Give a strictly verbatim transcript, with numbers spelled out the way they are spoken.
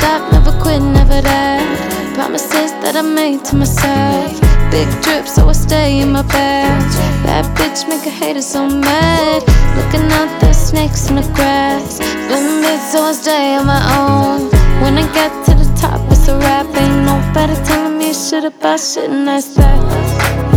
stop, never quit, never that. Promises that I made to myself. Big drip, so I stay in my bag. Bad bitch, make a hater so mad. Looking out, there's snakes in the grass. Been big, so I stay on my own. When I get to the top, it's a rap. Ain't nobody telling me shit about shit, and that's that.